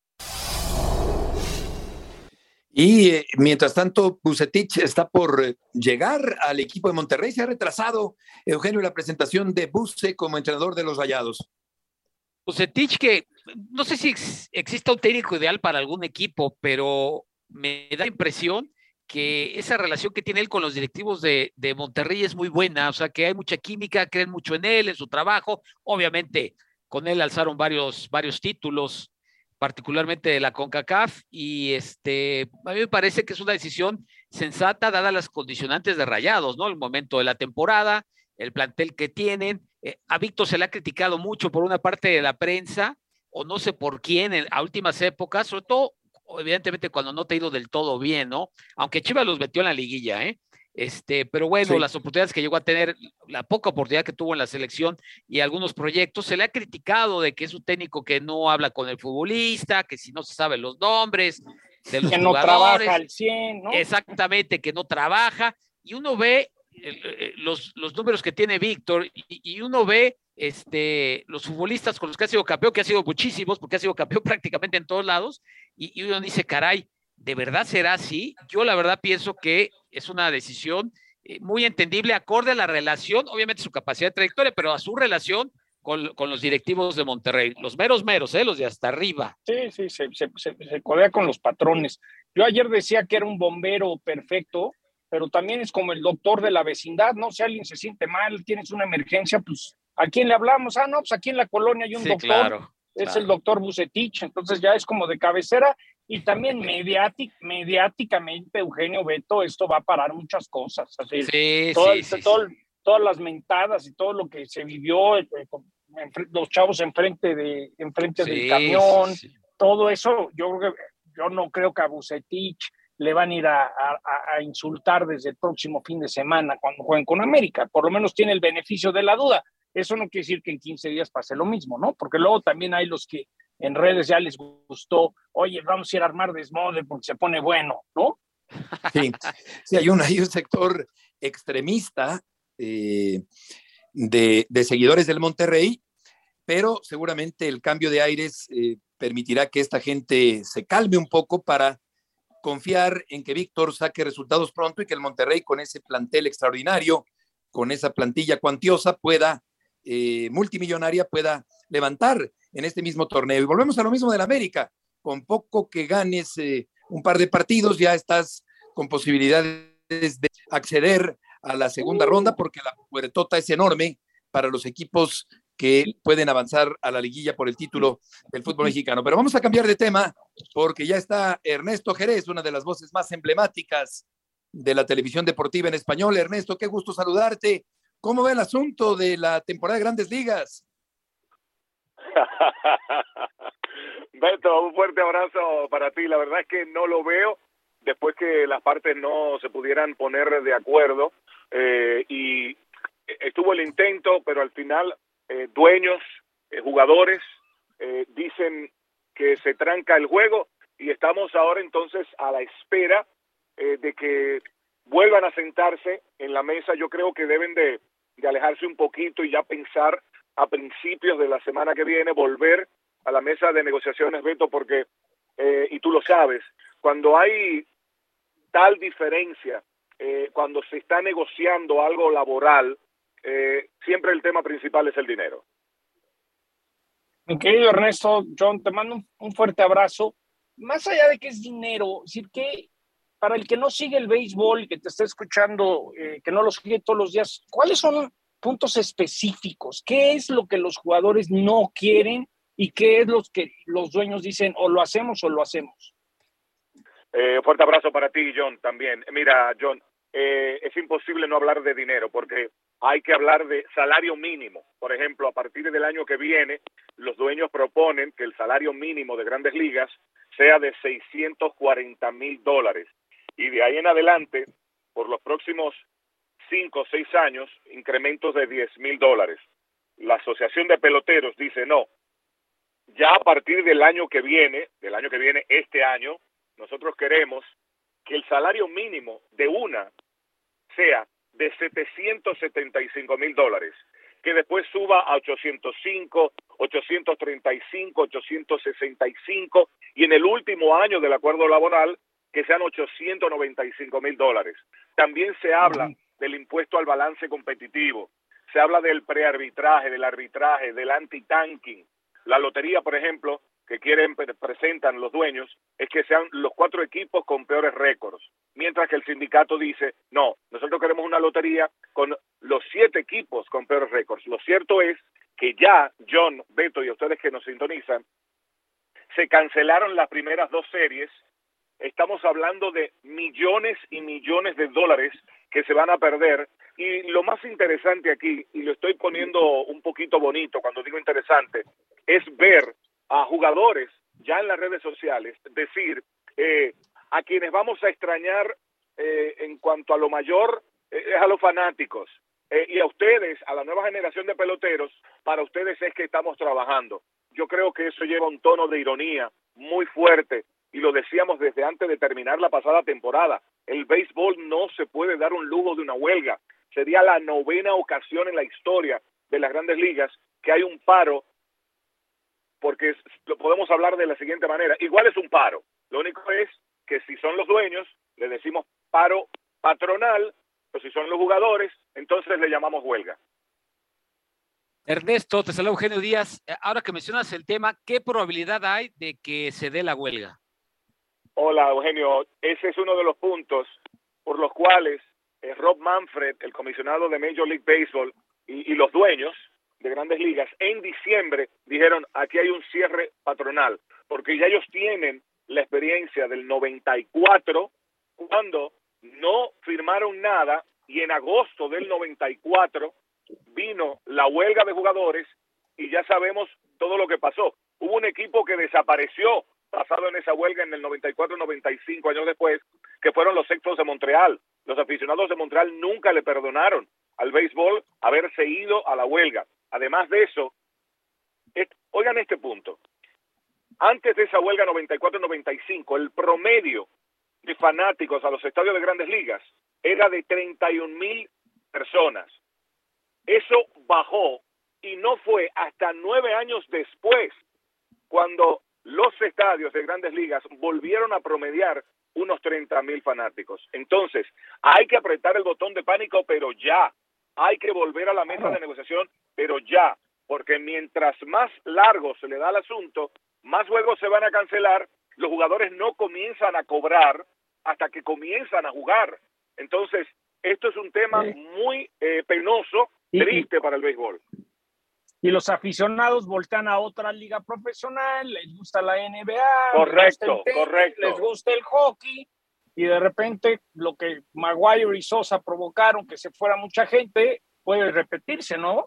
Y eh, mientras tanto, Vucetich está por eh, llegar al equipo de Monterrey. Se ha retrasado, Eugenio, la presentación de Buce como entrenador de los Rayados. Vucetich, que no sé si ex, exista un técnico ideal para algún equipo, pero me da la impresión que esa relación que tiene él con los directivos de, de Monterrey es muy buena, o sea que hay mucha química, creen mucho en él, en su trabajo. Obviamente con él alzaron varios, varios títulos, particularmente de la CONCACAF, y este, a mí me parece que es una decisión sensata dadas las condicionantes de Rayados, ¿no? El momento de la temporada, el plantel que tienen. Eh, a Víctor se le ha criticado mucho por una parte de la prensa, o no sé por quién, en, a últimas épocas, sobre todo, evidentemente, cuando no te ha ido del todo bien, ¿no? Aunque Chivas los metió en la liguilla, ¿eh? Este, pero bueno, sí. Las oportunidades que llegó a tener, la poca oportunidad que tuvo en la selección y algunos proyectos, se le ha criticado de que es un técnico que no habla con el futbolista, que si no se saben los nombres de los que jugadores, no trabaja al cien, ¿no? Exactamente, que no trabaja, y uno ve eh, los, los números que tiene Víctor, y, y uno ve este, los futbolistas con los que ha sido campeón, que ha sido muchísimos, porque ha sido campeón prácticamente en todos lados, y, y uno dice, caray, ¿de verdad será así? Yo la verdad pienso que es una decisión eh, muy entendible, acorde a la relación, obviamente su capacidad de trayectoria, pero a su relación con, con los directivos de Monterrey, los meros meros, ¿eh? Los de hasta arriba. Sí, sí, se, se, se, se codea con los patrones. Yo ayer decía que era un bombero perfecto, pero también es como el doctor de la vecindad, ¿no? Si alguien se siente mal, tienes una emergencia, pues, ¿a quién le hablamos? Ah, no, pues aquí en la colonia hay un sí, doctor, claro, es claro. El doctor Vucetich, entonces ya es como de cabecera. Y también mediátic, mediáticamente, Eugenio, Beto, esto va a parar muchas cosas. Así, sí, todo, sí, sí, todo, sí. Todas las mentadas y todo lo que se vivió, eh, con, los chavos enfrente, de, enfrente sí, del camión, sí, sí. Todo eso, yo, creo que, yo no creo que a Vucetich le van a ir a, a, a insultar desde el próximo fin de semana cuando jueguen con América. Por lo menos tiene el beneficio de la duda. Eso no quiere decir que en quince días pase lo mismo, ¿no? Porque luego también hay los que en redes ya les gustó, oye, vamos a ir a armar desmode porque se pone bueno, ¿no? Sí, sí hay, un, hay un sector extremista eh, de, de seguidores del Monterrey, pero seguramente el cambio de aires eh, permitirá que esta gente se calme un poco para confiar en que Víctor saque resultados pronto y que el Monterrey, con ese plantel extraordinario, con esa plantilla cuantiosa, pueda, eh, multimillonaria, pueda levantar en este mismo torneo. Y volvemos a lo mismo del América. Con poco que ganes eh, un par de partidos, ya estás con posibilidades de acceder a la segunda ronda, porque la puertota es enorme para los equipos que pueden avanzar a la liguilla por el título del fútbol mexicano. Pero vamos a cambiar de tema porque ya está Ernesto Jerez, una de las voces más emblemáticas de la televisión deportiva en español. Ernesto, qué gusto saludarte. ¿Cómo va el asunto de la temporada de Grandes Ligas? Beto, un fuerte abrazo para ti. La verdad es que no lo veo después que las partes no se pudieran poner de acuerdo eh, y estuvo el intento, pero al final eh, dueños, eh, jugadores eh, dicen que se tranca el juego y estamos ahora entonces a la espera eh, de que vuelvan a sentarse en la mesa. Yo creo que deben de, de alejarse un poquito y ya pensar a principios de la semana que viene, volver a la mesa de negociaciones, Beto, porque, eh, y tú lo sabes, cuando hay tal diferencia, eh, cuando se está negociando algo laboral, eh, siempre el tema principal es el dinero. Mi querido Ernesto, John, te mando un, un fuerte abrazo. Más allá de que es dinero, es decir, que para el que no sigue el béisbol, que te está escuchando, eh, que no lo sigue todos los días, ¿cuáles son puntos específicos? ¿Qué es lo que los jugadores no quieren y qué es lo que los dueños dicen o lo hacemos o lo hacemos? Eh, fuerte abrazo para ti, John, también. Mira, John, eh, es imposible no hablar de dinero porque hay que hablar de salario mínimo. Por ejemplo, a partir del año que viene, los dueños proponen que el salario mínimo de Grandes Ligas sea de seiscientos cuarenta mil dólares. Y de ahí en adelante, por los próximos cinco o seis años, incrementos de diez mil dólares. La Asociación de Peloteros dice no. Ya a partir del año que viene, del año que viene, este año, nosotros queremos que el salario mínimo de una sea de setecientos setenta y cinco mil dólares, que después suba a ochocientos cinco, ochocientos treinta y cinco, ochocientos sesenta y cinco y en el último año del acuerdo laboral que sean ochocientos noventa y cinco mil dólares. También se habla uh-huh. del impuesto al balance competitivo, se habla del prearbitraje, del arbitraje, del anti-tanking. La lotería, por ejemplo, que quieren, presentan los dueños, es que sean los cuatro equipos con peores récords, mientras que el sindicato dice, no, nosotros queremos una lotería con los siete equipos con peores récords. Lo cierto es que ya, John, Beto y a ustedes que nos sintonizan, se cancelaron las primeras dos series. Estamos hablando de millones y millones de dólares que se van a perder. Y lo más interesante aquí, y lo estoy poniendo un poquito bonito cuando digo interesante, es ver a jugadores ya en las redes sociales decir eh, a quienes vamos a extrañar eh, en cuanto a lo mayor eh, es a los fanáticos eh, y a ustedes, a la nueva generación de peloteros, para ustedes es que estamos trabajando. Yo creo que eso lleva un tono de ironía muy fuerte y lo decíamos desde antes de terminar la pasada temporada. El béisbol no se puede dar un lujo de una huelga. Sería la novena ocasión en la historia de las Grandes Ligas que hay un paro, porque lo podemos hablar de la siguiente manera. Igual es un paro. Lo único es que si son los dueños, le decimos paro patronal, pero si son los jugadores, entonces le llamamos huelga. Ernesto, te saluda Eugenio Díaz. Ahora que mencionas el tema, ¿qué probabilidad hay de que se dé la huelga? Hola, Eugenio. Ese es uno de los puntos por los cuales eh, Rob Manfred, el comisionado de Major League Baseball, y, y los dueños de Grandes Ligas, en diciembre dijeron, aquí hay un cierre patronal, porque ya ellos tienen la experiencia del noventa y cuatro, cuando no firmaron nada, y en agosto del noventa y cuatro vino la huelga de jugadores, y ya sabemos todo lo que pasó. Hubo un equipo que desapareció, basado en esa huelga en el noventa y cuatro noventa y cinco, años después, que fueron los Expos de Montreal. Los aficionados de Montreal nunca le perdonaron al béisbol haberse ido a la huelga. Además de eso, es, oigan este punto, antes de esa huelga noventa y cuatro noventa y cinco, el promedio de fanáticos a los estadios de Grandes Ligas era de treinta y un mil personas. Eso bajó y no fue hasta nueve años después cuando los estadios de Grandes Ligas volvieron a promediar unos treinta mil fanáticos. Entonces, hay que apretar el botón de pánico, pero ya. Hay que volver a la mesa de negociación, pero ya, porque mientras más largo se le da el asunto, más juegos se van a cancelar, los jugadores no comienzan a cobrar hasta que comienzan a jugar. Entonces, esto es un tema muy eh, penoso, triste para el béisbol. y los aficionados voltean a otra liga profesional, les gusta la N B A, correcto, les gusta el tenis, correcto. les gusta el hockey, y de repente lo que Maguire y Sosa provocaron, que se fuera mucha gente, puede repetirse, ¿no?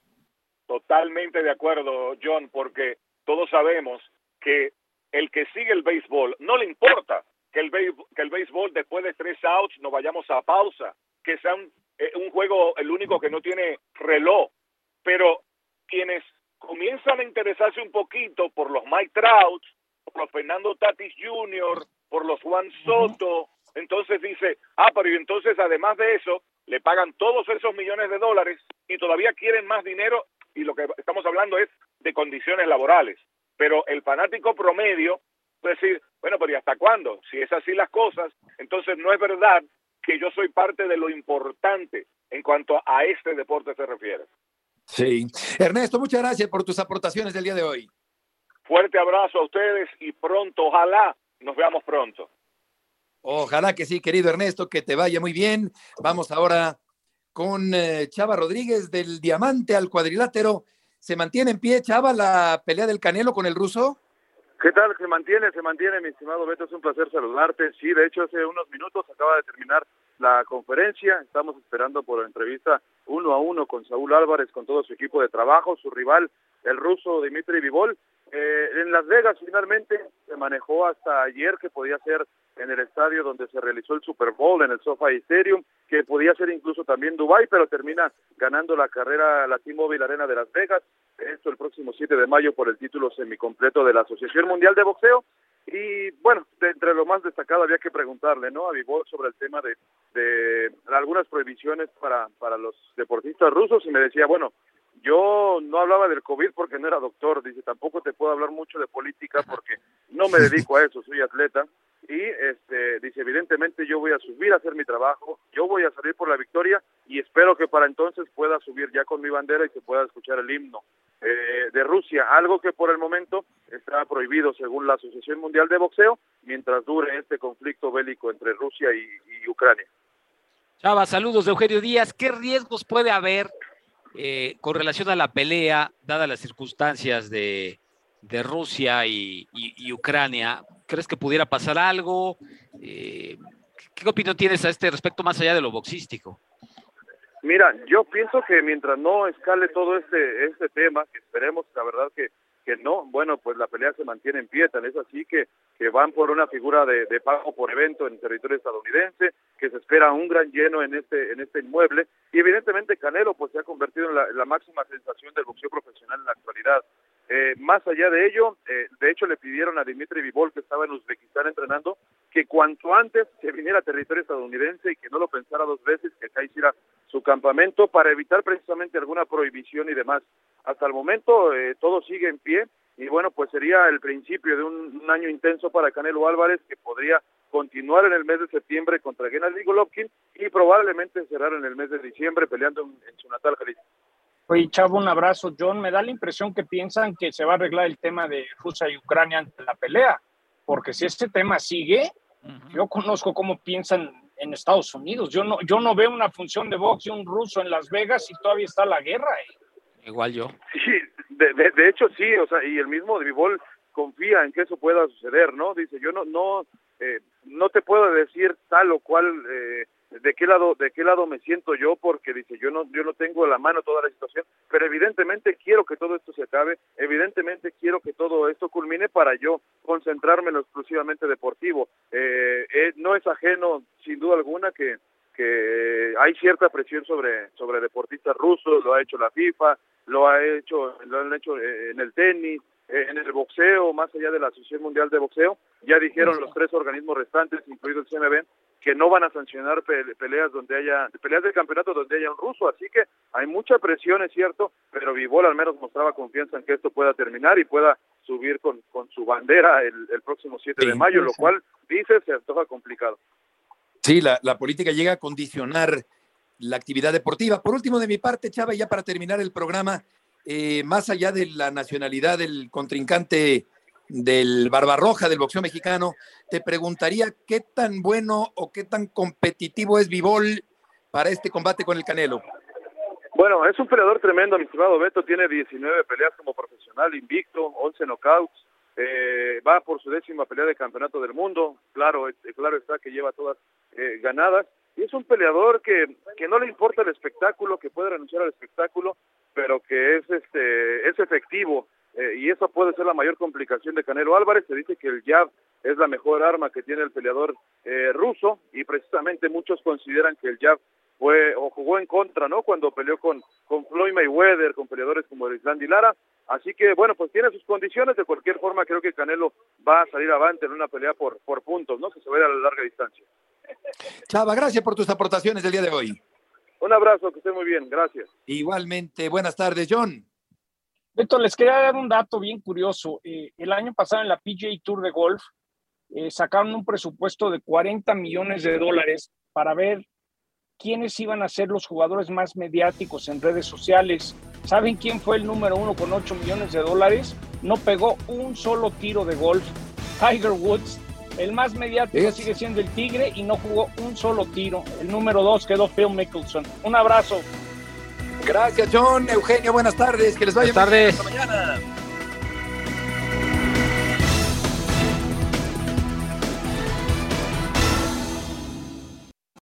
Totalmente de acuerdo, John, porque todos sabemos que el que sigue el béisbol no le importa que el, béisbol, que el béisbol después de tres outs nos vayamos a pausa, que sea un, eh, un juego el único que no tiene reloj, pero quienes comienzan a interesarse un poquito por los Mike Trout, por los Fernando Tatis junior, por los Juan Soto, entonces dice, ah, pero y entonces además de eso, le pagan todos esos millones de dólares y todavía quieren más dinero, y lo que estamos hablando es de condiciones laborales. Pero el fanático promedio puede decir, bueno, pero ¿y hasta cuándo? Si es así las cosas, entonces no es verdad que yo soy parte de lo importante en cuanto a este deporte se refiere. Sí. Ernesto, muchas gracias por tus aportaciones del día de hoy. Fuerte abrazo a ustedes y pronto, ojalá, nos veamos pronto. Ojalá que sí, querido Ernesto, que te vaya muy bien. Vamos ahora con eh, Chava Rodríguez, del diamante al cuadrilátero. ¿Se mantiene en pie, Chava, la pelea del Canelo con el ruso? ¿Qué tal? Se mantiene, se mantiene, mi estimado Beto, es un placer saludarte. Sí, de hecho, hace unos minutos acaba de terminar la conferencia. Estamos esperando por la entrevista uno a uno con Saúl Álvarez, con todo su equipo de trabajo, su rival, el ruso Dimitri Bivol. Eh, en Las Vegas finalmente se manejó hasta ayer que podía ser en el estadio donde se realizó el Super Bowl, en el SoFi Stadium, que podía ser incluso también Dubái, pero termina ganando la carrera la T-Mobile Arena de Las Vegas, esto el próximo siete de mayo por el título semicompleto de la Asociación Mundial de Boxeo. Y bueno, de entre lo más destacado había que preguntarle, ¿no?, a Bivol sobre el tema de, de algunas prohibiciones para, para los deportistas rusos, y me decía, bueno, yo no hablaba del COVID porque no era doctor, dice, tampoco te puedo hablar mucho de política porque no me dedico a eso, soy atleta, y este dice, evidentemente yo voy a subir a hacer mi trabajo, yo voy a salir por la victoria y espero que para entonces pueda subir ya con mi bandera y se pueda escuchar el himno eh, de Rusia, algo que por el momento está prohibido según la Asociación Mundial de Boxeo mientras dure este conflicto bélico entre Rusia y, y Ucrania. Chava, saludos de Eugenio Díaz. ¿Qué riesgos puede haber eh, con relación a la pelea, dadas las circunstancias de, de Rusia y, y, y Ucrania? ¿Crees que pudiera pasar algo? Eh, ¿Qué opinión tienes a este respecto más allá de lo boxístico? Mira, yo pienso que mientras no escale todo este este tema, que esperemos, la verdad que, que no, bueno, pues la pelea se mantiene en pie, tal es así que, que van por una figura de, de pago por evento en territorio estadounidense, que se espera un gran lleno en este en este inmueble, y evidentemente Canelo pues se ha convertido en la, en la máxima sensación del boxeo profesional en la actualidad. Eh, más allá de ello, eh, de hecho le pidieron a Dimitri Bivol, que estaba en Uzbekistán entrenando, que cuanto antes se viniera a territorio estadounidense y que no lo pensara dos veces, que acá hiciera su campamento para evitar precisamente alguna prohibición y demás. Hasta el momento eh, todo sigue en pie y bueno, pues sería el principio de un, un año intenso para Canelo Álvarez, que podría continuar en el mes de septiembre contra Gennady Golovkin y probablemente cerrar en el mes de diciembre peleando en, en su natal Jalisco. Oye, Chavo, un abrazo. John, me da la impresión que piensan que se va a arreglar el tema de Rusia y Ucrania ante la pelea, porque si este tema sigue, uh-huh. yo conozco cómo piensan en Estados Unidos. Yo no, yo no veo una función de box de un ruso en Las Vegas y todavía está la guerra. Eh. Igual yo. Sí, de, de, de hecho sí, o sea, y el mismo Bivol confía en que eso pueda suceder, ¿no? Dice, yo no, no, eh, no te puedo decir tal o cual. Eh, de qué lado de qué lado me siento yo, porque dice, yo no yo no tengo a la mano toda la situación, pero evidentemente quiero que todo esto se acabe, evidentemente quiero que todo esto culmine para yo concentrarme en lo exclusivamente deportivo. Eh, eh, no es ajeno, sin duda alguna, que que hay cierta presión sobre sobre deportistas rusos, lo ha hecho la FIFA, lo ha hecho lo han hecho en el tenis, en el boxeo, más allá de la Asociación Mundial de Boxeo, ya dijeron los tres organismos restantes, incluido el C M B, que no van a sancionar peleas donde haya peleas del campeonato donde haya un ruso, así que hay mucha presión, es cierto, pero Bivol al menos mostraba confianza en que esto pueda terminar y pueda subir con, con su bandera el, el próximo siete sí, de mayo, sí. Lo cual, dice, se antoja complicado. Sí, la, la política llega a condicionar la actividad deportiva. Por último, de mi parte, Chava, ya para terminar el programa, eh, más allá de la nacionalidad del contrincante del Barbarroja del boxeo mexicano, te preguntaría qué tan bueno o qué tan competitivo es Bivol para este combate con el Canelo. Bueno, es un peleador tremendo, mi estimado Beto, tiene diecinueve peleas como profesional, invicto, once knockouts, eh, va por su décima pelea de campeonato del mundo, claro, eh, claro está que lleva todas eh, ganadas, y es un peleador que, que no le importa el espectáculo, que puede renunciar al espectáculo, pero que es este es efectivo, eh, y eso puede ser la mayor complicación de Canelo Álvarez. Se dice que el jab es la mejor arma que tiene el peleador eh, ruso, y precisamente muchos consideran que el jab fue o jugó en contra, ¿no? Cuando peleó con, con Floyd Mayweather, con peleadores como Islandy Lara. Así que, bueno, pues tiene sus condiciones. De cualquier forma, creo que Canelo va a salir avante en una pelea por, por puntos, ¿no? Que se vaya a la larga distancia. Chava, gracias por tus aportaciones del día de hoy. Un abrazo, que esté muy bien. Gracias. Igualmente, buenas tardes, John. Beto, les quería dar un dato bien curioso. Eh, el año pasado en la P G A Tour de golf eh, sacaron un presupuesto de cuarenta millones de dólares para ver quiénes iban a ser los jugadores más mediáticos en redes sociales. ¿Saben quién fue el número uno con ocho millones de dólares? No pegó un solo tiro de golf. Tiger Woods. El más mediático ¿Es? sigue siendo el Tigre y no jugó un solo tiro. El número dos quedó Phil Mickelson. Un abrazo. Gracias, John. Eugenio, buenas tardes. Que les vaya buenas muy bien. Tardes. Hasta mañana.